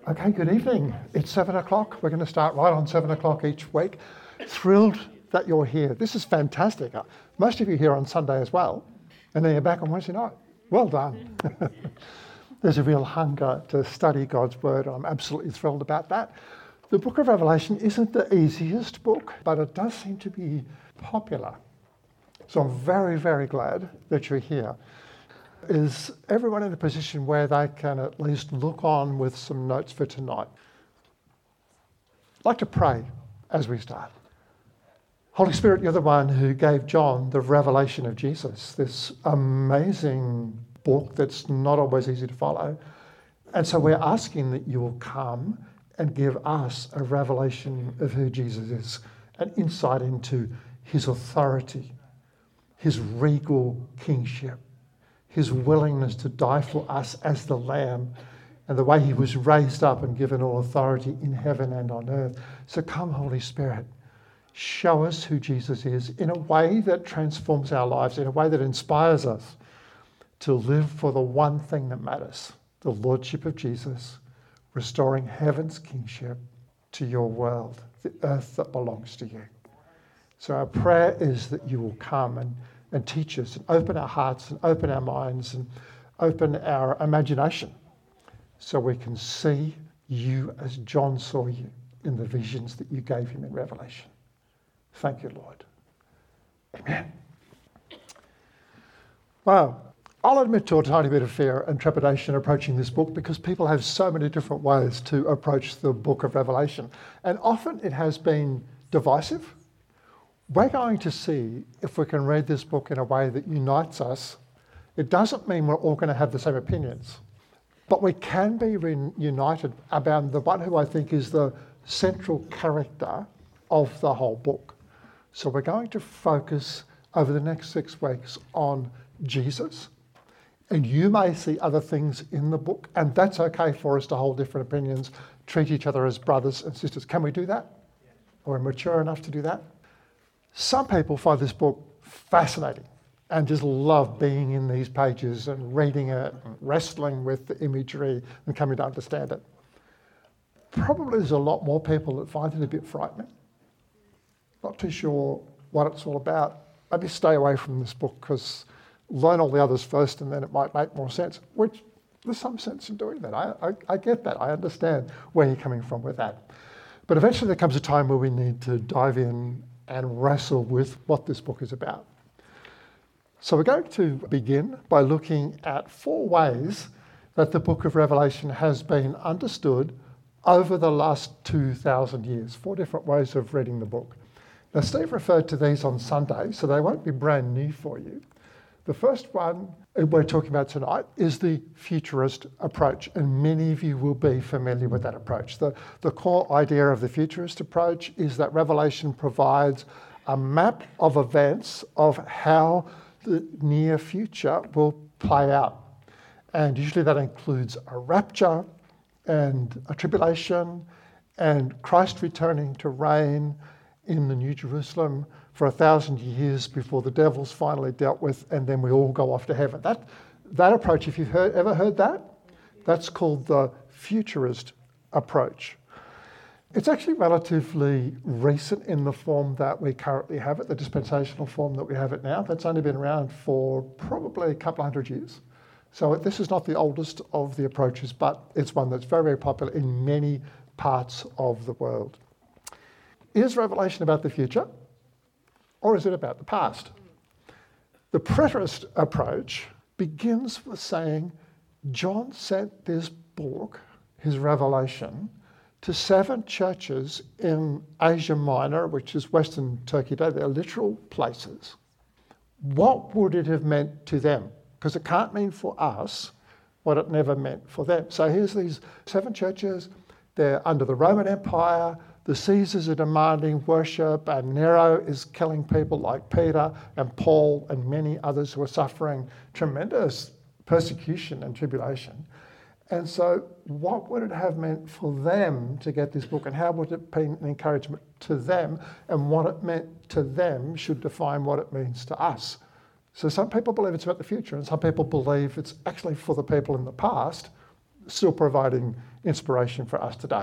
Okay, good evening. It's 7 o'clock. We're going to start right on 7 o'clock each week. Thrilled that you're here. This is fantastic. Most of you are here on Sunday as well, and then you're back on Wednesday night. Well done. There's a real hunger to study God's Word. I'm absolutely thrilled about that. The book of Revelation isn't the easiest book, but it does seem to be popular. So I'm very, very glad that you're here. Is everyone in a position where they can at least look on with some notes for tonight? I'd like to pray as we start. Holy Spirit, you're the one who gave John the revelation of Jesus, this amazing book that's not always easy to follow. And so we're asking that you will come and give us a revelation of who Jesus is, an insight into his authority, his regal kingship, his willingness to die for us as the Lamb, and the way he was raised up and given all authority in heaven and on earth. So come, Holy Spirit, show us who Jesus is in a way that transforms our lives, in a way that inspires us to live for the one thing that matters, the Lordship of Jesus, restoring heaven's kingship to your world, the earth that belongs to you. So our prayer is that you will come and teach us and open our hearts and open our minds and open our imagination so we can see you as John saw you in the visions that you gave him in Revelation. Thank you, Lord. Amen. Wow. I'll admit to a tiny bit of fear and trepidation approaching this book because people have so many different ways to approach the book of Revelation. And often it has been divisive. We're going to see if we can read this book in a way that unites us. It doesn't mean we're all going to have the same opinions, but we can be united about the one who I think is the central character of the whole book. So we're going to focus over the next 6 weeks on Jesus. And you may see other things in the book, and that's okay for us to hold different opinions, treat each other as brothers and sisters. Can we do that? Are we mature enough to do that? Some people find this book fascinating and just love being in these pages and reading it and wrestling with the imagery and coming to understand it. Probably there's a lot more people that find it a bit frightening. Not too sure what it's all about. Maybe stay away from this book because learn all the others first and then it might make more sense, which there's some sense in doing that. I get that. I understand where you're coming from with that. But eventually there comes a time where we need to dive in and wrestle with what this book is about. So we're going to begin by looking at 4 ways that the book of Revelation has been understood over the last 2,000 years, 4 different ways of reading the book. Now, Steve referred to these on Sunday, so they won't be brand new for you. The first one we're talking about tonight is the futurist approach, and many of you will be familiar with that approach. The core idea of the futurist approach is that Revelation provides a map of events of how the near future will play out. And usually that includes a rapture and a tribulation and Christ returning to reign in the New Jerusalem for 1,000 years before the devil's finally dealt with, and then we all go off to heaven. That approach, if you've ever heard that, that's called the futurist approach. It's actually relatively recent in the form that we currently have it, the dispensational form that we have it now. That's only been around for probably a couple of 100 years. So this is not the oldest of the approaches, but it's one that's very, very popular in many parts of the world. Is Revelation about the future? Or is it about the past? The preterist approach begins with saying John sent this book, his Revelation, to 7 churches in Asia Minor, which is Western Turkey today. They're literal places. What would it have meant to them? Because it can't mean for us what it never meant for them. So here's these 7 churches. They're under the Roman Empire. The Caesars are demanding worship, and Nero is killing people like Peter and Paul and many others who are suffering tremendous persecution and tribulation. And so what would it have meant for them to get this book, and how would it be an encouragement to them, and what it meant to them should define what it means to us. So some people believe it's about the future, and some people believe it's actually for the people in the past still providing inspiration for us today.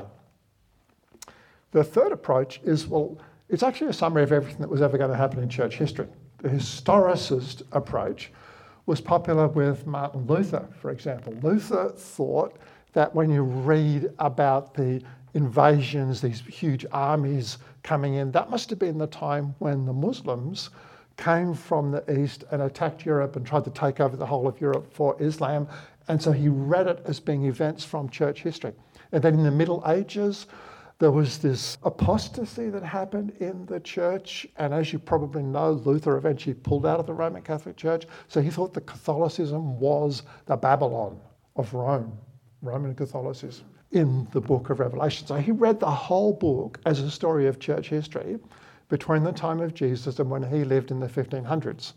The third approach is, well, it's actually a summary of everything that was ever going to happen in church history. The historicist approach was popular with Martin Luther, for example. Luther thought that when you read about the invasions, these huge armies coming in, that must have been the time when the Muslims came from the east and attacked Europe and tried to take over the whole of Europe for Islam. And so he read it as being events from church history. And then in the Middle Ages, there was this apostasy that happened in the church. And as you probably know, Luther eventually pulled out of the Roman Catholic Church. So he thought that Catholicism was the Babylon of Rome, Roman Catholicism, in the book of Revelation. So he read the whole book as a story of church history between the time of Jesus and when he lived in the 1500s.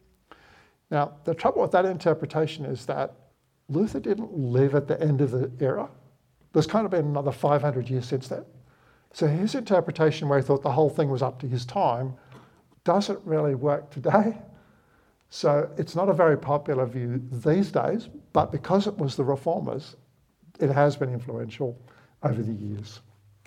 Now, the trouble with that interpretation is that Luther didn't live at the end of the era. There's kind of been another 500 years since then. So his interpretation, where he thought the whole thing was up to his time, doesn't really work today. So it's not a very popular view these days, but because it was the reformers, it has been influential over the years.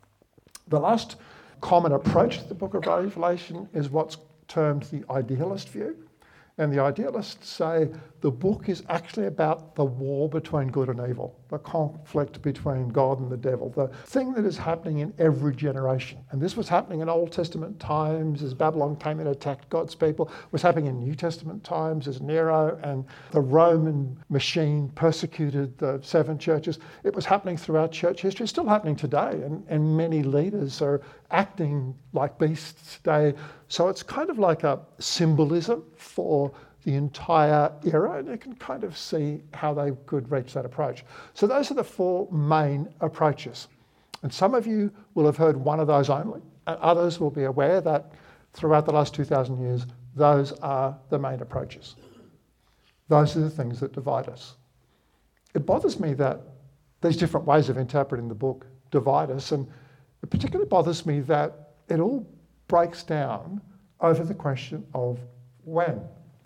The last common approach to the book of Revelation is what's termed the idealist view. And the idealists say the book is actually about the war between good and evil, the conflict between God and the devil, the thing that is happening in every generation. And this was happening in Old Testament times as Babylon came and attacked God's people. It was happening in New Testament times as Nero and the Roman machine persecuted the seven churches. It was happening throughout church history. It's still happening today. And many leaders are acting like beasts today. So it's kind of like a symbolism for the entire era, and you can kind of see how they could reach that approach. So those are the four main approaches. And some of you will have heard one of those only, and others will be aware that throughout the last 2,000 years, those are the main approaches. Those are the things that divide us. It bothers me that these different ways of interpreting the book divide us, and it particularly bothers me that it all breaks down over the question of when.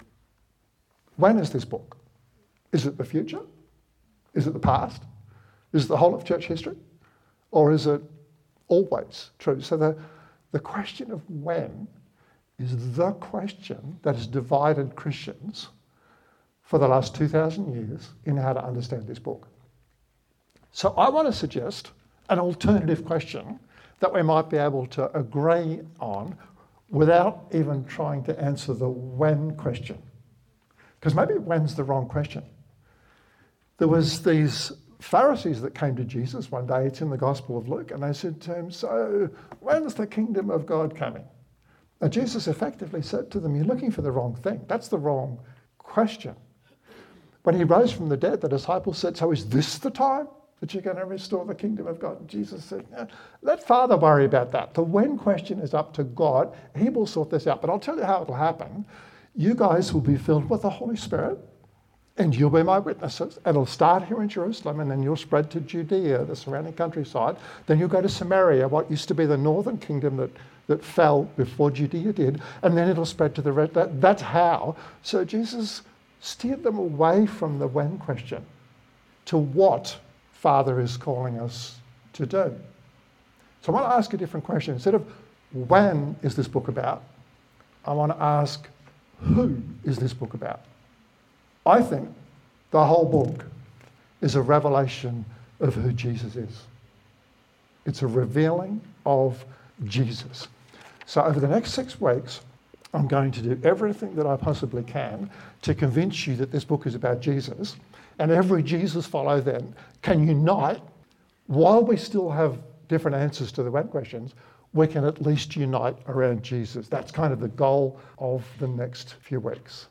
When is this book? Is it the future? Is it the past? Is it the whole of church history? Or is it always true? So the question of when is the question that has divided Christians for the last 2,000 years in how to understand this book. So I want to suggest an alternative question that we might be able to agree on without even trying to answer the when question. Because maybe when's the wrong question. There was these Pharisees that came to Jesus one day, it's in the Gospel of Luke, and they said to him, so when's the kingdom of God coming? And Jesus effectively said to them, you're looking for the wrong thing. That's the wrong question. When he rose from the dead, the disciples said, so is this the time that you're going to restore the kingdom of God? And Jesus said, no, let Father worry about that. The when question is up to God. He will sort this out. But I'll tell you how it'll happen. You guys will be filled with the Holy Spirit, and you'll be my witnesses. It'll start here in Jerusalem, and then you'll spread to Judea, the surrounding countryside. Then you'll go to Samaria, what used to be the northern kingdom that fell before Judea did, and then it'll spread to the rest. That's how. So Jesus steered them away from the when question to what Father is calling us to do. So I want to ask a different question. Instead of when is this book about, I want to ask, who is this book about? I think the whole book is a revelation of who Jesus is. It's a revealing of Jesus. So over the next 6 weeks, I'm going to do everything that I possibly can to convince you that this book is about Jesus, and every Jesus follower then can unite. While we still have different answers to the when questions, we can at least unite around Jesus. That's kind of the goal of the next few weeks.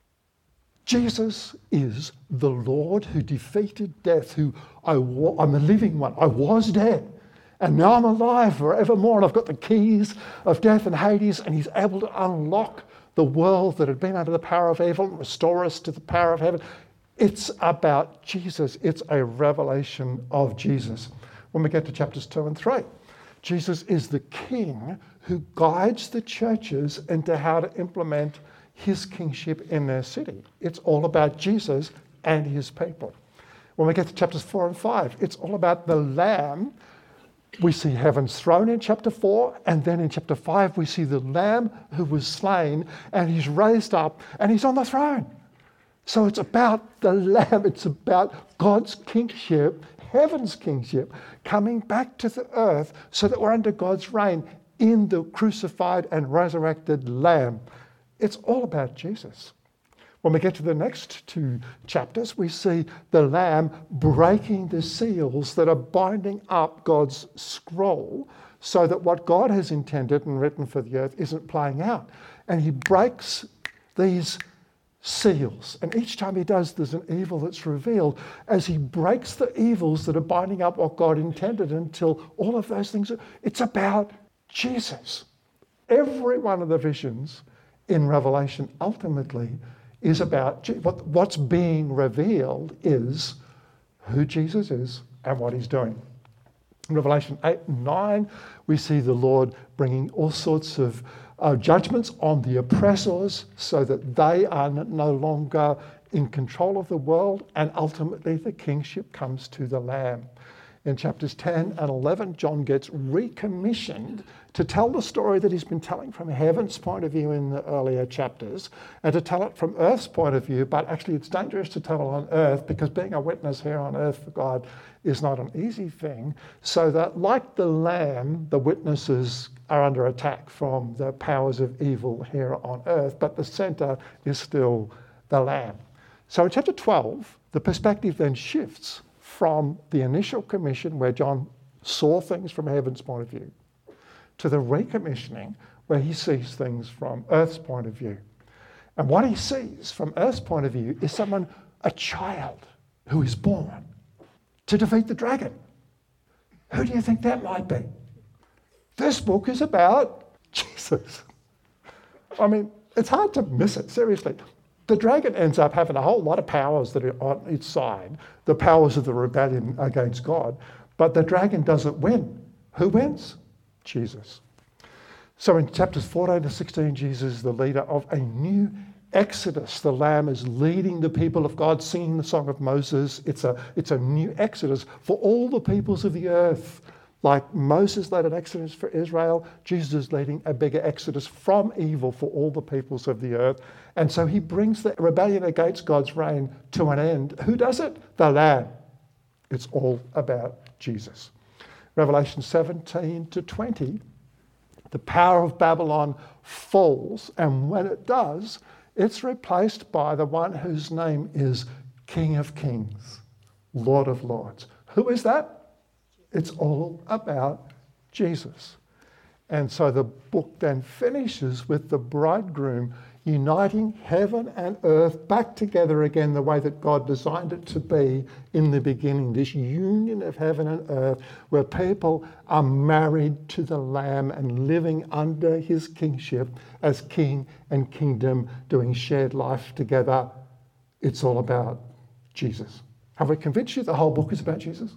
Jesus is the Lord who defeated death, who I'm a living one. I was dead, and now I'm alive forevermore, and I've got the keys of death and Hades, and he's able to unlock the world that had been under the power of evil and restore us to the power of heaven. It's about Jesus. It's a revelation of Jesus. When we get to chapters 2 and 3, Jesus is the king who guides the churches into how to implement his kingship in their city. It's all about Jesus and his people. When we get to chapters 4 and 5, it's all about the Lamb. We see heaven's throne in chapter 4, and then in chapter 5 we see the Lamb who was slain, and he's raised up, and he's on the throne. So it's about the Lamb, it's about God's kingship, heaven's kingship, coming back to the earth so that we're under God's reign in the crucified and resurrected Lamb. It's all about Jesus. When we get to the next 2 chapters, we see the Lamb breaking the seals that are binding up God's scroll so that what God has intended and written for the earth isn't playing out. And he breaks these seals. And each time he does, there's an evil that's revealed as he breaks the evils that are binding up what God intended until all of those things it's about Jesus. Every one of the visions in Revelation ultimately is about what's being revealed is who Jesus is and what he's doing. In Revelation 8 and 9, we see the Lord bringing all sorts of judgments on the oppressors so that they are no longer in control of the world, and ultimately the kingship comes to the Lamb. In chapters 10 and 11, John gets recommissioned to tell the story that he's been telling from heaven's point of view in the earlier chapters, and to tell it from earth's point of view, but actually it's dangerous to tell it on earth because being a witness here on earth for God is not an easy thing. So that like the Lamb, the witnesses are under attack from the powers of evil here on earth, but the centre is still the Lamb. So in chapter 12, the perspective then shifts from the initial commission where John saw things from heaven's point of view to the recommissioning where he sees things from earth's point of view. And what he sees from earth's point of view is a child who is born to defeat the dragon. Who do you think that might be? This book is about Jesus. I mean, it's hard to miss it, seriously. The dragon ends up having a whole lot of powers that are on its side, the powers of the rebellion against God, but the dragon doesn't win. Who wins? Jesus. So in chapters 14 to 16, Jesus is the leader of a new exodus. The Lamb is leading the people of God, singing the song of Moses. It's a new exodus for all the peoples of the earth. Like Moses led an exodus for Israel, Jesus is leading a bigger exodus from evil for all the peoples of the earth. And so he brings the rebellion against God's reign to an end. Who does it? The Lamb. It's all about Jesus. Revelation 17 to 20, the power of Babylon falls, and when it does, it's replaced by the one whose name is King of Kings, Lord of Lords. Who is that? It's all about Jesus. And so the book then finishes with the bridegroom uniting heaven and earth back together again the way that God designed it to be in the beginning. This union of heaven and earth where people are married to the Lamb and living under his kingship as king and kingdom, doing shared life together. It's all about Jesus. Have we convinced you the whole book is about Jesus?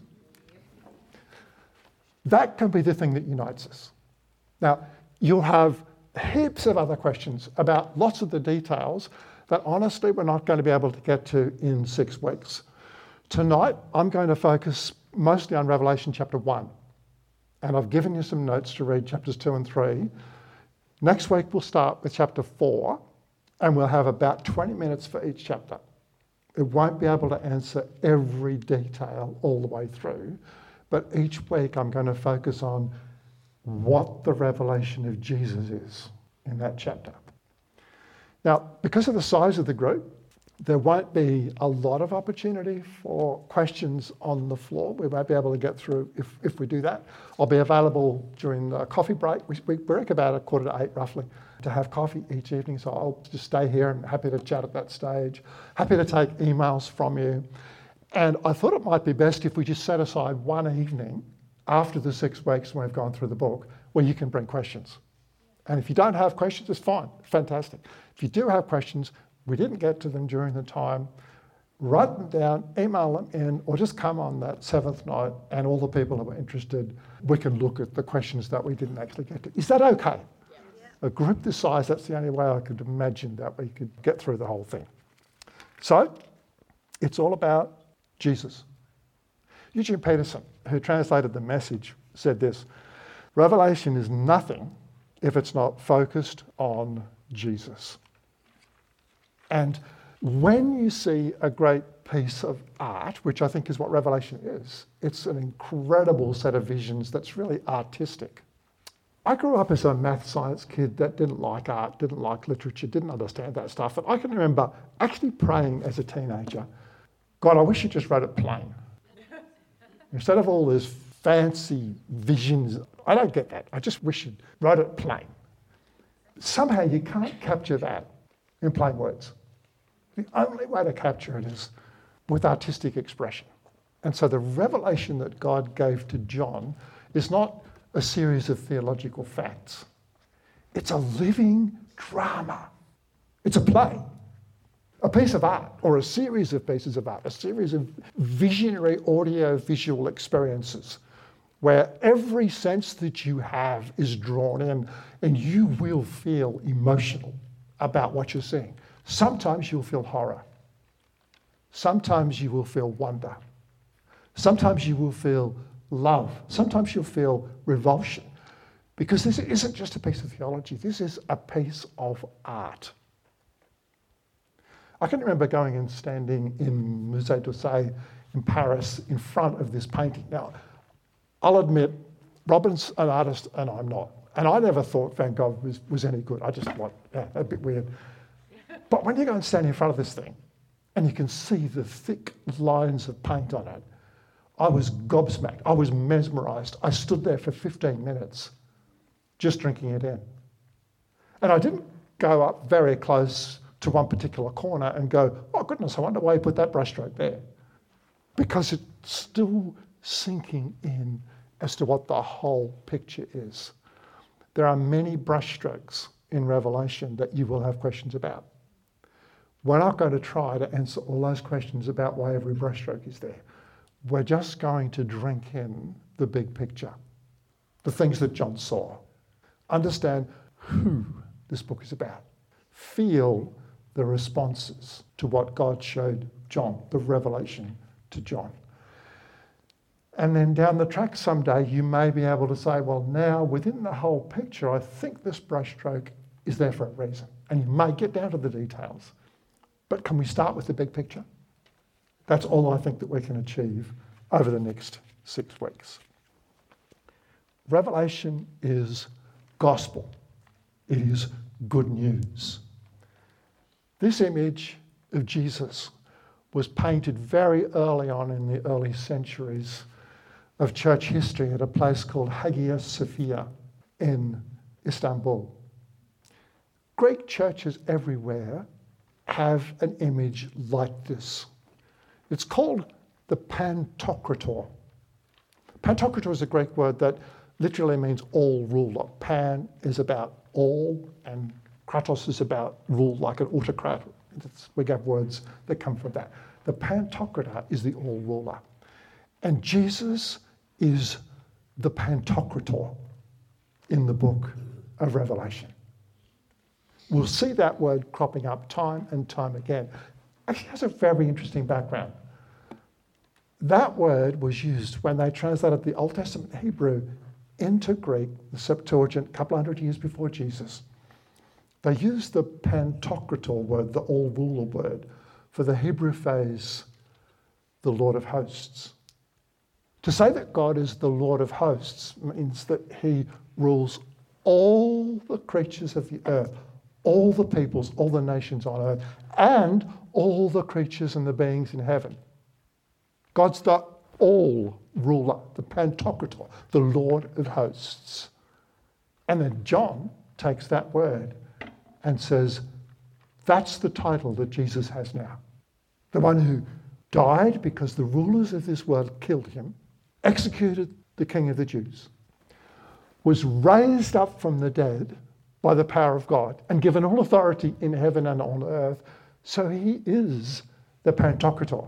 That can be the thing that unites us. Now, you'll have heaps of other questions about lots of the details that honestly we're not going to be able to get to in 6 weeks. Tonight, I'm going to focus mostly on Revelation chapter 1. And I've given you some notes to read chapters 2 and 3. Next week, we'll start with chapter 4, and we'll have about 20 minutes for each chapter. It won't be able to answer every detail all the way through, but each week I'm going to focus on what the revelation of Jesus is in that chapter. Now, because of the size of the group, there won't be a lot of opportunity for questions on the floor. We won't be able to get through if we do that. I'll be available during the coffee break. We break about 7:45 roughly to have coffee each evening, so I'll just stay here and happy to chat at that stage. Happy to take emails from you. And I thought it might be best if we just set aside one evening after the 6 weeks when we've gone through the book where you can bring questions. And if you don't have questions, it's fine, fantastic. If you do have questions, we didn't get to them during the time, write them down, email them in, or just come on that 7th night and all the people who are interested, we can look at the questions that we didn't actually get to. Is that okay? Yeah. A group this size, that's the only way I could imagine that we could get through the whole thing. So, it's all about Jesus. Eugene Peterson, who translated the Message, said this: Revelation is nothing if it's not focused on Jesus. And when you see a great piece of art, which I think is what Revelation is, it's an incredible set of visions that's really artistic. I grew up as a math science kid that didn't like art, didn't like literature, didn't understand that stuff. And I can remember actually praying as a teenager, God, I wish you just wrote it plain. Instead of all these fancy visions, I don't get that. I just wish you wrote it plain. Somehow you can't capture that in plain words. The only way to capture it is with artistic expression. And so the revelation that God gave to John is not a series of theological facts. It's a living drama. It's a play, a piece of art, or a series of pieces of art, a series of visionary audio-visual experiences where every sense that you have is drawn in and you will feel emotional about what you're seeing. Sometimes you'll feel horror. Sometimes you will feel wonder. Sometimes you will feel love. Sometimes you'll feel revulsion. Because this isn't just a piece of theology, this is a piece of art. I can remember going and standing in Musée d'Orsay in Paris in front of this painting. Now, I'll admit, Robin's an artist and I'm not. And I never thought Van Gogh was any good. I just thought, a bit weird. But when you go and stand in front of this thing and you can see the thick lines of paint on it, I was gobsmacked. I was mesmerised. I stood there for 15 minutes just drinking it in. And I didn't go up very close to one particular corner and go, oh goodness, I wonder why he put that brushstroke there. Because it's still sinking in as to what the whole picture is. There are many brushstrokes in Revelation that you will have questions about. We're not going to try to answer all those questions about why every brushstroke is there. We're just going to drink in the big picture, the things that John saw. Understand who this book is about. Feel the responses to what God showed John, the revelation to John. And then down the track someday, you may be able to say, well, now within the whole picture, I think this brushstroke is there for a reason. And you may get down to the details. But can we start with the big picture? That's all I think that we can achieve over the next 6 weeks. Revelation is gospel. It is good news. This image of Jesus was painted very early on in the early centuries of church history at a place called Hagia Sophia in Istanbul. Greek churches everywhere have an image like this. It's called the Pantocrator. Pantocrator is a Greek word that literally means all ruler. Pan is about all and kratos is about rule, like an autocrat. We have words that come from that. The Pantocrator is the all ruler. And Jesus is the Pantocrator in the book of Revelation. We'll see that word cropping up time and time again. Actually, it has a very interesting background. That word was used when they translated the Old Testament Hebrew into Greek, the Septuagint, a couple hundred years before Jesus. They used the Pantocrator word, the all-ruler word, for the Hebrew phrase, the Lord of hosts. To say that God is the Lord of hosts means that he rules all the creatures of the earth, all the peoples, all the nations on earth, and all the creatures and the beings in heaven. God's the all ruler, the Pantocrator, the Lord of hosts. And then John takes that word and says, that's the title that Jesus has now. The one who died because the rulers of this world killed him, executed the King of the Jews, was raised up from the dead by the power of God and given all authority in heaven and on earth. So he is the Pantocrator.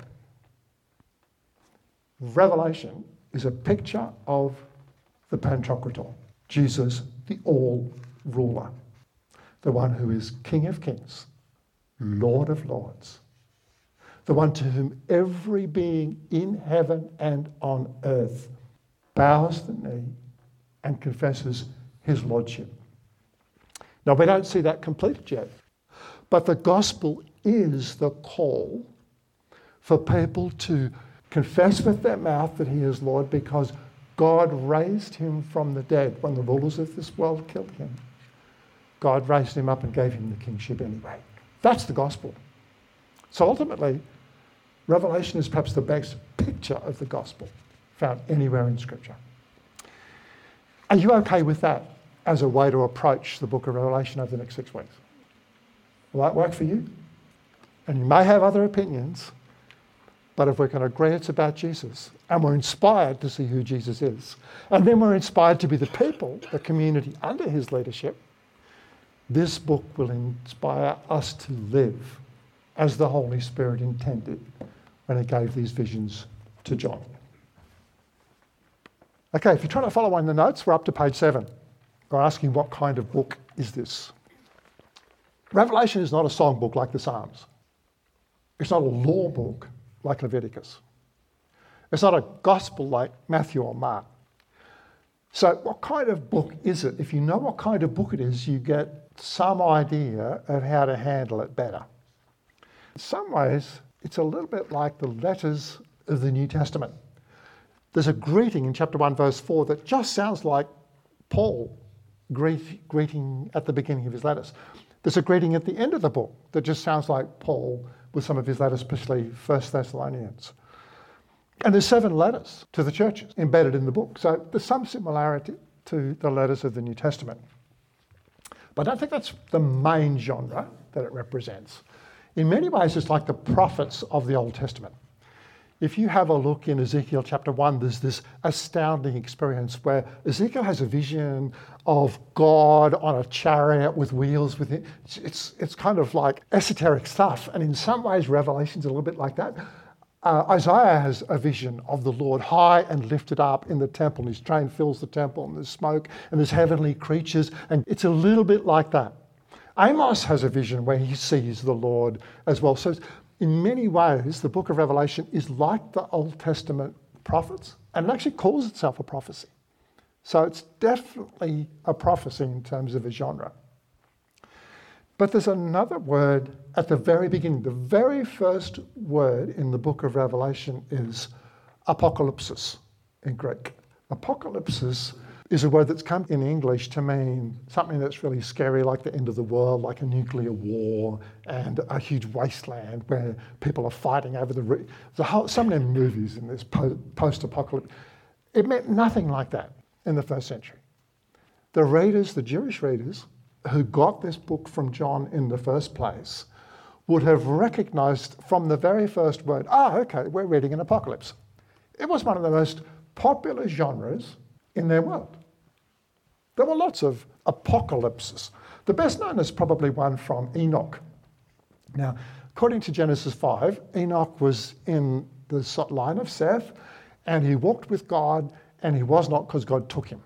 Revelation is a picture of the Pantocrator, Jesus, the all-ruler, the one who is King of kings, Lord of lords, the one to whom every being in heaven and on earth bows the knee and confesses his lordship. Now, we don't see that completed yet, but the gospel is the call for people to confess with their mouth that he is Lord because God raised him from the dead when the rulers of this world killed him. God raised him up and gave him the kingship anyway. That's the gospel. So ultimately, Revelation is perhaps the best picture of the gospel found anywhere in Scripture. Are you okay with that as a way to approach the book of Revelation over the next 6 weeks? Will that work for you? And you may have other opinions, but if we can agree it's about Jesus, and we're inspired to see who Jesus is, and then we're inspired to be the people, the community under his leadership, this book will inspire us to live as the Holy Spirit intended when he gave these visions to John. Okay, if you're trying to follow on the notes, we're up to page 7. We're asking what kind of book is this? Revelation is not a songbook like the Psalms. It's not a law book like Leviticus. It's not a gospel like Matthew or Mark. So what kind of book is it? If you know what kind of book it is, you get some idea of how to handle it better. In some ways, it's a little bit like the letters of the New Testament. There's a greeting in chapter 1, verse 4 that just sounds like Paul greeting at the beginning of his letters. There's a greeting at the end of the book that just sounds like Paul with some of his letters, especially 1 Thessalonians. And there's 7 letters to the churches embedded in the book. So there's some similarity to the letters of the New Testament. But I don't think that's the main genre that it represents. In many ways, it's like the prophets of the Old Testament. If you have a look in Ezekiel chapter 1, there's this astounding experience where Ezekiel has a vision of God on a chariot with wheels with it. It's kind of like esoteric stuff. And in some ways, Revelation's a little bit like that. Isaiah has a vision of the Lord high and lifted up in the temple. His train fills the temple and there's smoke and there's heavenly creatures. And it's a little bit like that. Amos has a vision where he sees the Lord as well. So in many ways, the book of Revelation is like the Old Testament prophets, and it actually calls itself a prophecy. So it's definitely a prophecy in terms of a genre. But there's another word at the very beginning. The very first word in the book of Revelation is apocalypsis in Greek. Apocalypsis is a word that's come in English to mean something that's really scary, like the end of the world, like a nuclear war and a huge wasteland where people are fighting over so many movies in this post-apocalypse. It meant nothing like that in the first century. The readers, the Jewish readers, who got this book from John in the first place would have recognised from the very first word, okay, we're reading an apocalypse. It was one of the most popular genres in their world. There were lots of apocalypses. The best known is probably one from Enoch. Now, according to Genesis 5, Enoch was in the line of Seth, and he walked with God, and he was not because God took him.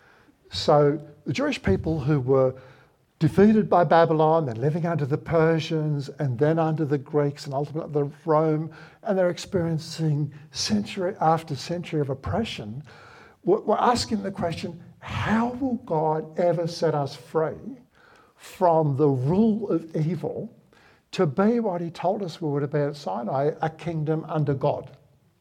So the Jewish people who were defeated by Babylon, they're living under the Persians, and then under the Greeks, and ultimately Rome, and they're experiencing century after century of oppression, we're asking the question, how will God ever set us free from the rule of evil to be what he told us we would be at Sinai, a kingdom under God?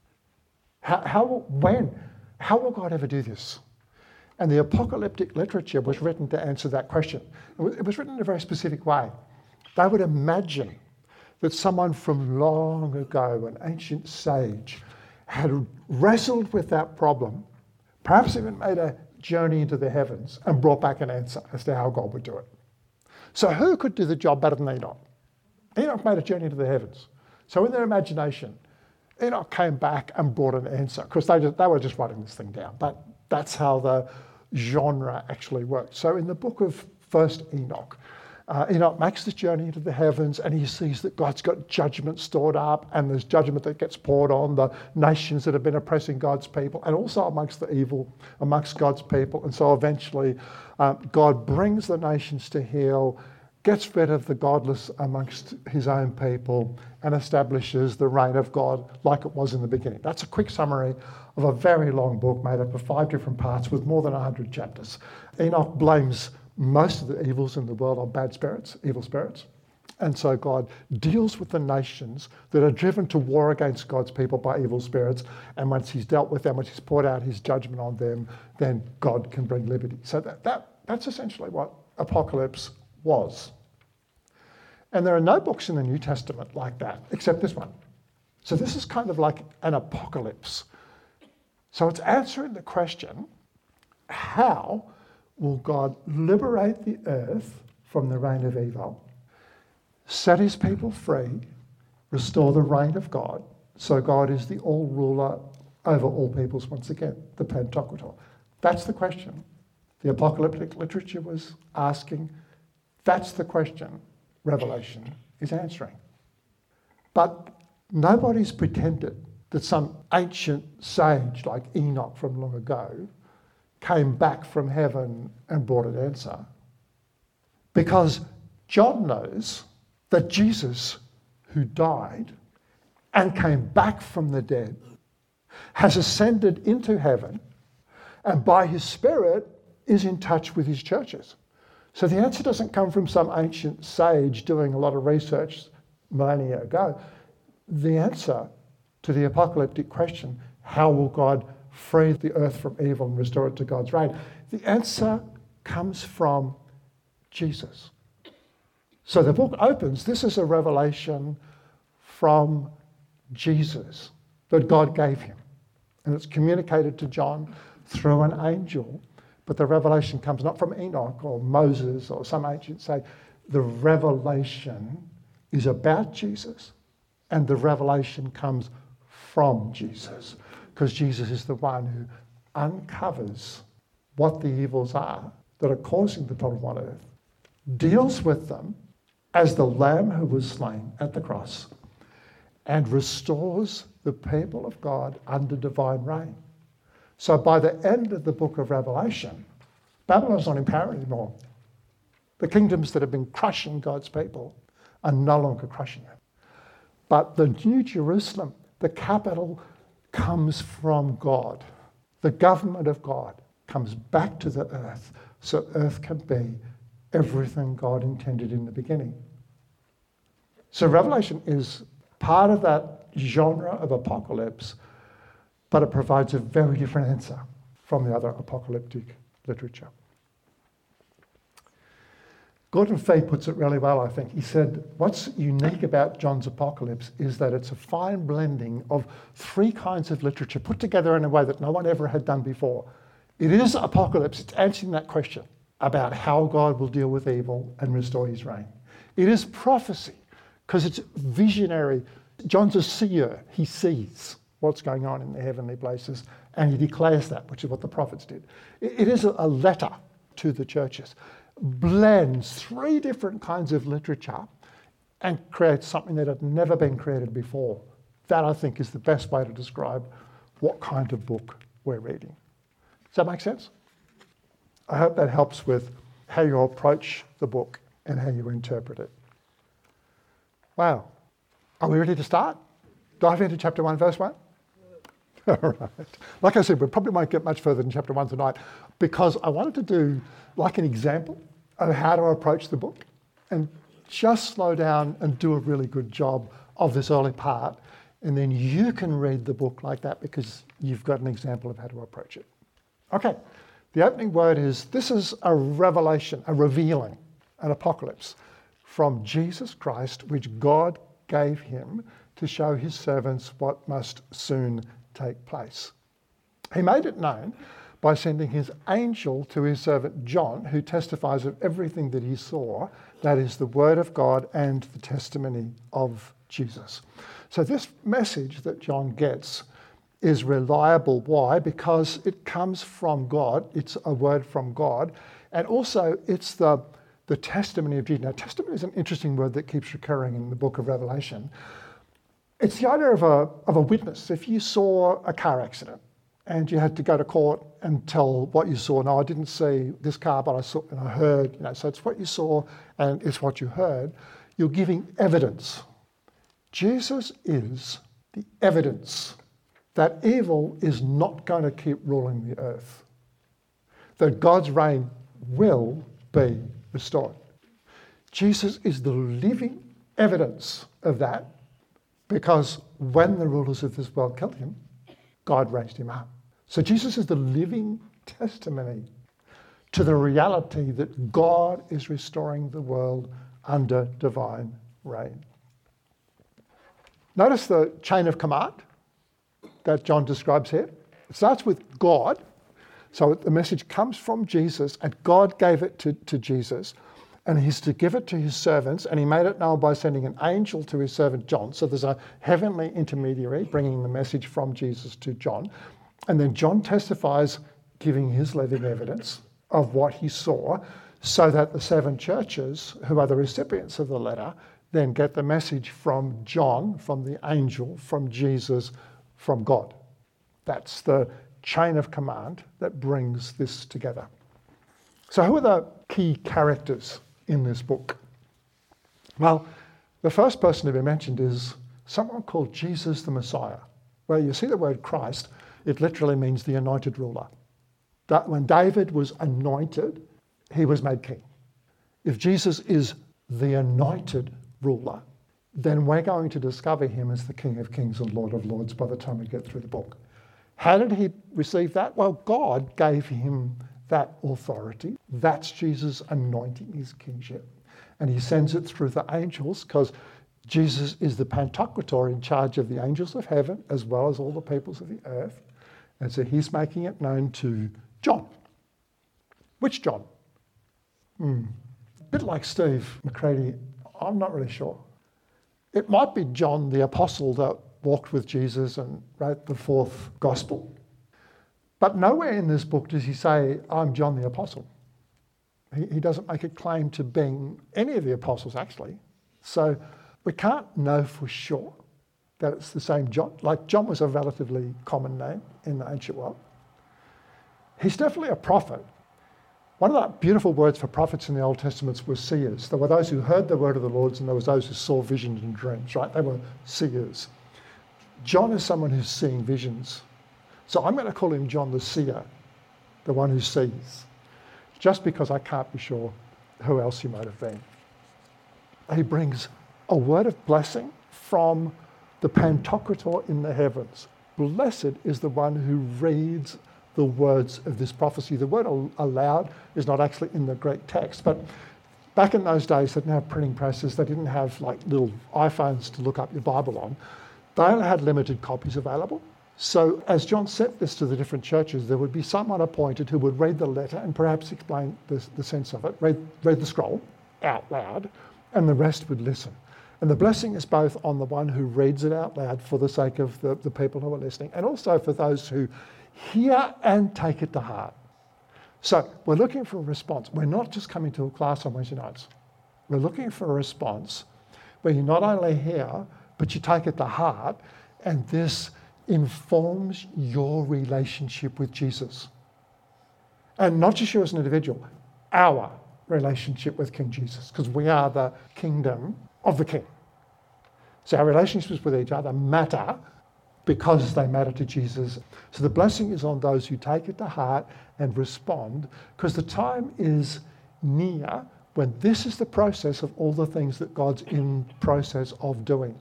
How will God ever do this? And the apocalyptic literature was written to answer that question. It was written in a very specific way. They would imagine that someone from long ago, an ancient sage, had wrestled with that problem, perhaps even made a journey into the heavens and brought back an answer as to how God would do it. So who could do the job better than Enoch? Enoch made a journey into the heavens. So in their imagination, Enoch came back and brought an answer, because they were just writing this thing down. But that's how the genre actually worked. So in the book of First Enoch, Enoch makes this journey into the heavens, and he sees that God's got judgment stored up, and there's judgment that gets poured on the nations that have been oppressing God's people, and also amongst the evil amongst God's people. And so eventually God brings the nations to heel, gets rid of the godless amongst his own people, and establishes the reign of God like it was in the beginning. That's a quick summary of a very long book made up of 5 different parts with more than 100 chapters. Enoch blames most of the evils in the world on bad spirits, evil spirits. And so God deals with the nations that are driven to war against God's people by evil spirits. And once he's dealt with them, once he's poured out his judgment on them, then God can bring liberty. So that's essentially what Apocalypse was. And there are no books in the New Testament like that, except this one. So this is kind of like an apocalypse. So it's answering the question, how will God liberate the earth from the reign of evil, set his people free, restore the reign of God, so God is the all-ruler over all peoples once again, the Pantocrator. That's the question the apocalyptic literature was asking. That's the question Revelation is answering. But nobody's pretended that some ancient sage like Enoch from long ago came back from heaven and brought an answer. Because John knows that Jesus, who died and came back from the dead, has ascended into heaven and by his Spirit is in touch with his churches. So the answer doesn't come from some ancient sage doing a lot of research millennia ago. The answer to the apocalyptic question, how will God free the earth from evil and restore it to God's reign? The answer comes from Jesus. So the book opens, this is a revelation from Jesus that God gave him. And it's communicated to John through an angel. But the revelation comes not from Enoch or Moses or some ancient sage. The revelation is about Jesus, and the revelation comes from Jesus, because Jesus is the one who uncovers what the evils are that are causing the problem on earth, deals with them as the Lamb who was slain at the cross, and restores the people of God under divine reign. So by the end of the book of Revelation, Babylon's not in power anymore. The kingdoms that have been crushing God's people are no longer crushing them. But the New Jerusalem, the capital, comes from God. The government of God comes back to the earth, so earth can be everything God intended in the beginning. So Revelation is part of that genre of apocalypse, but it provides a very different answer from the other apocalyptic literature. Gordon Fee puts it really well, I think. He said, what's unique about John's Apocalypse is that it's a fine blending of 3 kinds of literature put together in a way that no one ever had done before. It is apocalypse. It's answering that question about how God will deal with evil and restore his reign. It is prophecy, because it's visionary. John's a seer. He sees what's going on in the heavenly places, and he declares that, which is what the prophets did. It is a letter to the churches, blends 3 different kinds of literature and creates something that had never been created before. That, I think, is the best way to describe what kind of book we're reading. Does that make sense? I hope that helps with how you approach the book and how you interpret it. Wow. Are we ready to start? Dive into chapter 1, verse 1? All right. Like I said, we probably won't get much further than chapter 1 tonight, because I wanted to do like an example of how to approach the book and just slow down and do a really good job of this early part. And then you can read the book like that because you've got an example of how to approach it. Okay, the opening word is, this is a revelation, a revealing, an apocalypse from Jesus Christ, which God gave him to show his servants what must soon take place. He made it known by sending his angel to his servant John, who testifies of everything that he saw, that is the word of God and the testimony of Jesus. So this message that John gets is reliable. Why? Because it comes from God. It's a word from God. And also it's the testimony of Jesus. Now, testimony is an interesting word that keeps recurring in the book of Revelation. It's the idea of a witness. If you saw a car accident and you had to go to court and tell what you saw. No, I didn't see this car, but I saw and I heard. So it's what you saw and it's what you heard. You're giving evidence. Jesus is the evidence that evil is not going to keep ruling the earth, that God's reign will be restored. Jesus is the living evidence of that, because when the rulers of this world killed him, God raised him up. So Jesus is the living testimony to the reality that God is restoring the world under divine reign. Notice the chain of command that John describes here. It starts with God. So the message comes from Jesus, and God gave it to Jesus, and he's to give it to his servants, and he made it known by sending an angel to his servant John. So there's a heavenly intermediary bringing the message from Jesus to John. And then John testifies, giving his living evidence of what he saw, so that the 7 churches, who are the recipients of the letter, then get the message from John, from the angel, from Jesus, from God. That's the chain of command that brings this together. So who are the key characters in this book? Well, the first person to be mentioned is someone called Jesus the Messiah. Well, you see the word Christ, it literally means the anointed ruler. That when David was anointed, he was made king. If Jesus is the anointed ruler, then we're going to discover him as the King of Kings and Lord of Lords by the time we get through the book. How did he receive that? Well, God gave him that authority. That's Jesus anointing his kingship. And he sends it through the angels, because Jesus is the Pantocrator in charge of the angels of heaven as well as all the peoples of the earth. And so he's making it known to John. Which John? A bit like Steve McCready, I'm not really sure. It might be John the Apostle that walked with Jesus and wrote the 4th Gospel. But nowhere in this book does he say, I'm John the Apostle. He doesn't make a claim to being any of the apostles, actually. So we can't know for sure that it's the same John. Like, John was a relatively common name in the ancient world. He's definitely a prophet. One of the beautiful words for prophets in the Old Testament were seers. There were those who heard the word of the Lord, and there was those who saw visions and dreams, right? They were seers. John is someone who's seeing visions. So I'm going to call him John the seer, the one who sees, just because I can't be sure who else he might have been. He brings a word of blessing from the Pantocrator in the heavens. Blessed is the one who reads the words of this prophecy. The word aloud is not actually in the Greek text, but back in those days they didn't have printing presses, they didn't have like little iPhones to look up your Bible on. They only had limited copies available. So as John sent this to the different churches, there would be someone appointed who would read the letter and perhaps explain the sense of it, read the scroll out loud, and the rest would listen. And the blessing is both on the one who reads it out loud for the sake of the people who are listening, and also for those who hear and take it to heart. So we're looking for a response. We're not just coming to a class on Wednesday nights. We're looking for a response where you not only hear, but you take it to heart, and this informs your relationship with Jesus. And not just you as an individual, our relationship with King Jesus, because we are the kingdom of the King. So our relationships with each other matter because they matter to Jesus. So the blessing is on those who take it to heart and respond, because the time is near when this is the process of all the things that God's in process of doing.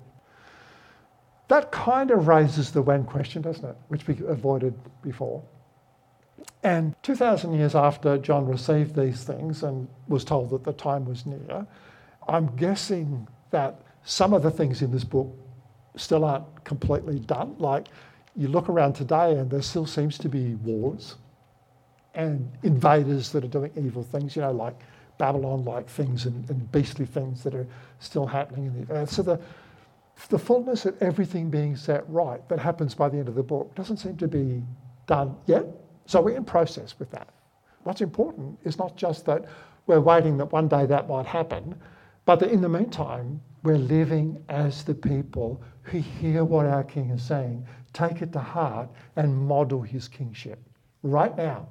That kind of raises the when question, doesn't it? Which we avoided before. And 2,000 years after John received these things and was told that the time was near, I'm guessing that some of the things in this book still aren't completely done. Like, you look around today and there still seems to be wars and invaders that are doing evil things, like Babylon-like things and beastly things that are still happening in the earth. So the fullness of everything being set right that happens by the end of the book doesn't seem to be done yet. So we're in process with that. What's important is not just that we're waiting that one day that might happen, but that in the meantime, we're living as the people who hear what our King is saying, take it to heart, and model his kingship right now,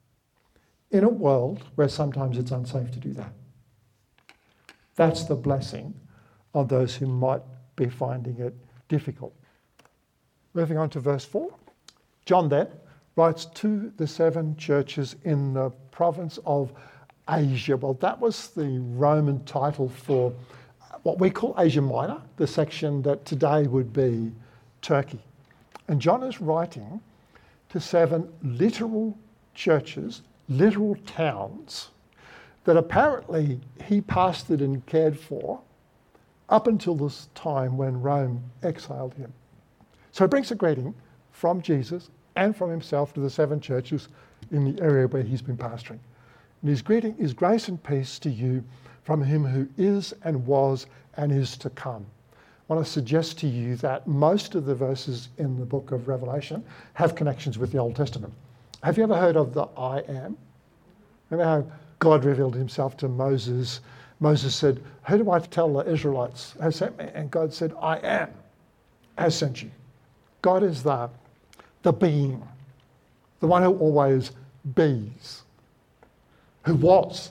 in a world where sometimes it's unsafe to do that. That's the blessing of those who might be finding it difficult. Moving on to verse 4. John then writes to the 7 churches in the province of Asia. Well, that was the Roman title for what we call Asia Minor, the section that today would be Turkey. And John is writing to 7 literal churches, literal towns, that apparently he pastored and cared for up until this time when Rome exiled him. So he brings a greeting from Jesus and from himself to the 7 churches in the area where he's been pastoring. And his greeting is grace and peace to you from him who is and was and is to come. I want to suggest to you that most of the verses in the book of Revelation have connections with the Old Testament. Have you ever heard of the I am? Remember how God revealed himself to Moses? Moses said, who do I tell the Israelites has sent me? And God said, I am has sent you. God is the being, the one who always bees, who was,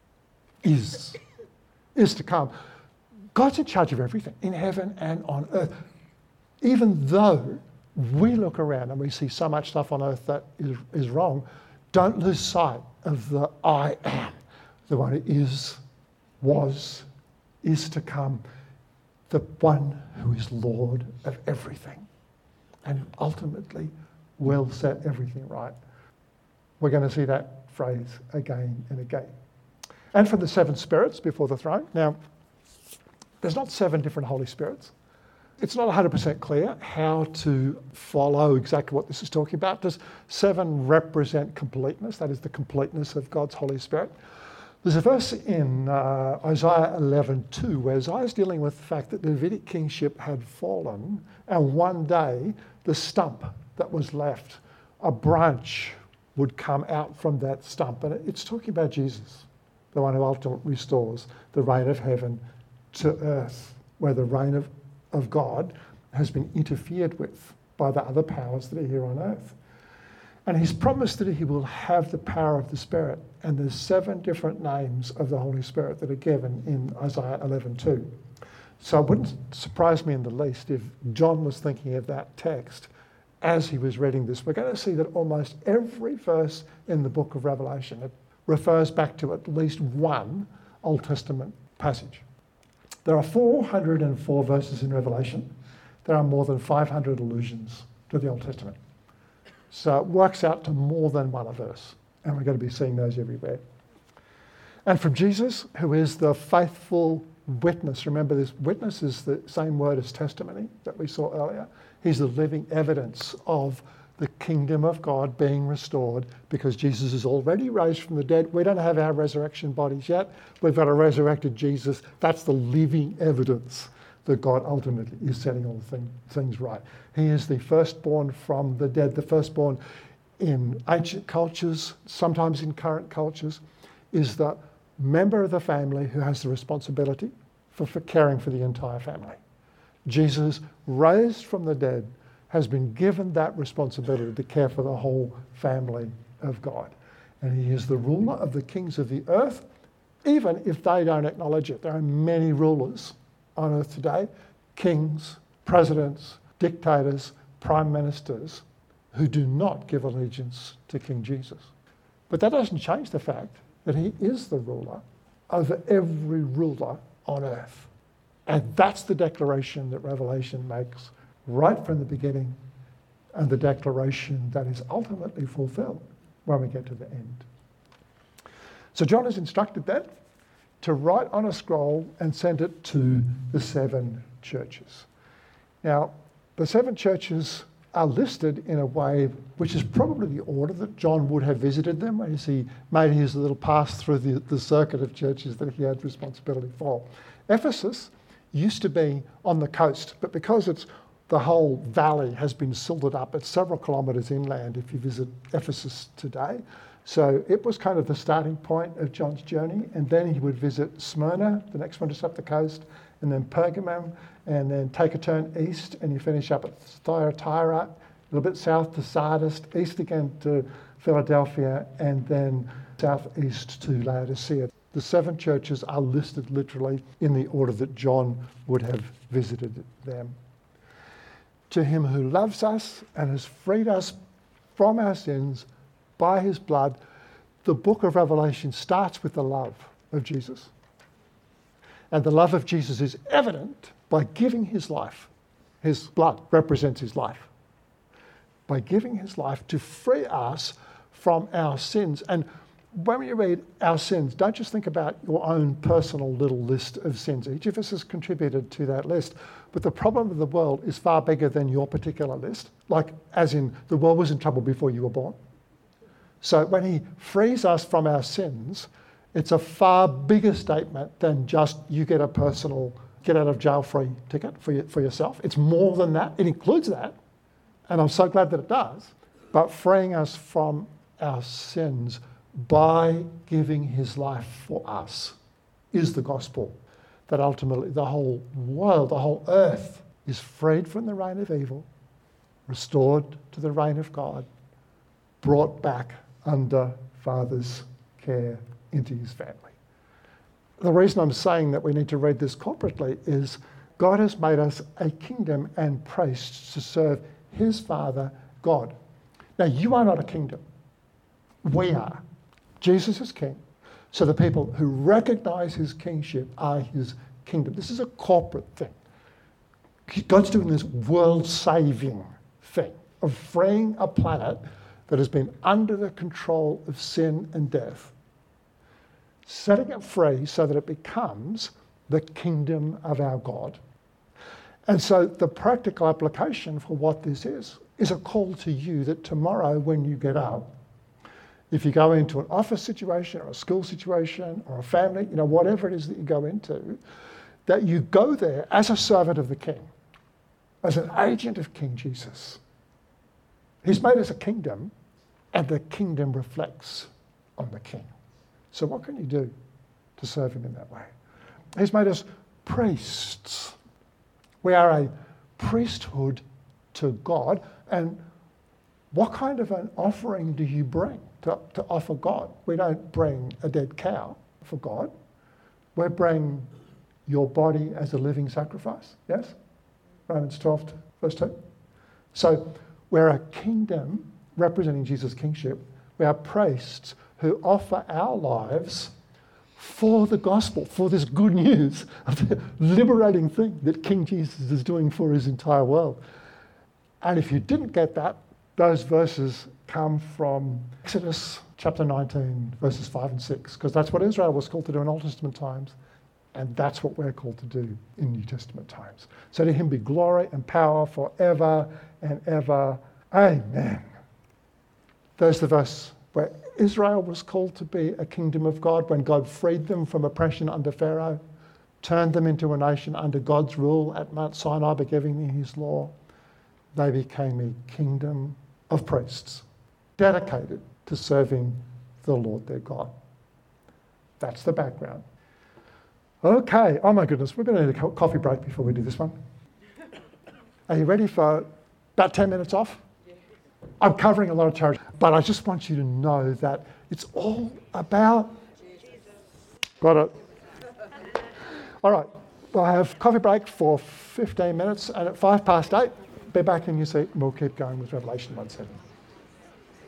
is to come. God's in charge of everything, in heaven and on earth. Even though we look around and we see so much stuff on earth that is wrong, don't lose sight of the I am, the one who is, was, is to come, the one who is Lord of everything and ultimately will set everything right. We're going to see that phrase again and again. And from the 7 spirits before the throne. Now, there's not 7 different Holy Spirits. It's not 100% clear how to follow exactly what this is talking about. Does 7 represent completeness? That is the completeness of God's Holy Spirit. There's a verse in Isaiah 11:2 where Isaiah's dealing with the fact that the Davidic kingship had fallen, and one day the stump that was left, a branch would come out from that stump. And it's talking about Jesus, the one who ultimately restores the reign of heaven to earth, where the reign of God has been interfered with by the other powers that are here on earth. And he's promised that he will have the power of the Spirit. And there's 7 different names of the Holy Spirit that are given in Isaiah 11:2. So it wouldn't surprise me in the least if John was thinking of that text as he was reading this. We're going to see that almost every verse in the book of Revelation, it refers back to at least one Old Testament passage. There are 404 verses in Revelation. There are more than 500 allusions to the Old Testament. So it works out to more than one a verse, and we're going to be seeing those everywhere. And from Jesus, who is the faithful witness. Remember, this witness is the same word as testimony that we saw earlier. He's the living evidence of the kingdom of God being restored because Jesus is already raised from the dead. We don't have our resurrection bodies yet. We've got a resurrected Jesus. That's the living evidence that God ultimately is setting all things right. He is the firstborn from the dead, the firstborn in ancient cultures, sometimes in current cultures, is the member of the family who has the responsibility for caring for the entire family. Jesus, raised from the dead, has been given that responsibility to care for the whole family of God. And he is the ruler of the kings of the earth, even if they don't acknowledge it. There are many rulers on earth today, kings, presidents, dictators, prime ministers, who do not give allegiance to King Jesus. But that doesn't change the fact that he is the ruler over every ruler on earth. And that's the declaration that Revelation makes right from the beginning, and the declaration that is ultimately fulfilled when we get to the end. So John is instructed then to write on a scroll and send it to the 7 churches. Now, the 7 churches are listed in a way which is probably the order that John would have visited them as he made his little pass through the circuit of churches that he had responsibility for. Ephesus used to be on the coast, but because the whole valley has been silted up, it's several kilometres inland if you visit Ephesus today. So it was kind of the starting point of John's journey, and then he would visit Smyrna, the next one just up the coast, and then Pergamum, and then take a turn east, and you finish up at Thyatira, a little bit south to Sardis, east again to Philadelphia, and then southeast to Laodicea. The 7 churches are listed literally in the order that John would have visited them. To him who loves us and has freed us from our sins by his blood, the book of Revelation starts with the love of Jesus. And the love of Jesus is evident by giving his life. His blood represents his life. By giving his life to free us from our sins. And when you read our sins, don't just think about your own personal little list of sins. Each of us has contributed to that list. But the problem of the world is far bigger than your particular list. Like, as in, the world was in trouble before you were born. So when he frees us from our sins, it's a far bigger statement than just you get a personal get out of jail free ticket for yourself. It's more than that. It includes that. And I'm so glad that it does. But freeing us from our sins by giving his life for us is the gospel. That ultimately the whole world, the whole earth is freed from the reign of evil, restored to the reign of God, brought back under Father's care into his family. The reason I'm saying that we need to read this corporately is God has made us a kingdom and priests to serve his Father, God. Now, you are not a kingdom. We are. Jesus is king. So the people who recognize his kingship are his kingdom. This is a corporate thing. God's doing this world-saving thing of freeing a planet that has been under the control of sin and death, setting it free so that it becomes the kingdom of our God. And so the practical application for what this is a call to you that tomorrow when you get up, if you go into an office situation or a school situation or a family, whatever it is that you go into, that you go there as a servant of the King, as an agent of King Jesus. He's made us a kingdom, and the kingdom reflects on the King. So what can you do to serve him in that way? He's made us priests. We are a priesthood to God. And what kind of an offering do you bring to offer God? We don't bring a dead cow for God. We bring your body as a living sacrifice. Yes? Romans 12, verse 2. So we're a kingdom representing Jesus' kingship. We are priests who offer our lives for the gospel, for this good news of the liberating thing that King Jesus is doing for his entire world. And if you didn't get that, those verses come from Exodus chapter 19, verses 5 and 6, because that's what Israel was called to do in Old Testament times, and that's what we're called to do in New Testament times. So to him be glory and power forever and ever. Amen. There's the verse where Israel was called to be a kingdom of God when God freed them from oppression under Pharaoh, turned them into a nation under God's rule at Mount Sinai by giving them his law. They became a kingdom of priests dedicated to serving the Lord their God. That's the background. Okay, oh my goodness, we're going to need a coffee break before we do this one. Are you ready for about 10 minutes off? I'm covering a lot of territory, but I just want you to know that it's all about Jesus. Got it. All right, we'll have coffee break for 15 minutes, and at 8:05, be back in your seat, and we'll keep going with Revelation 1:7.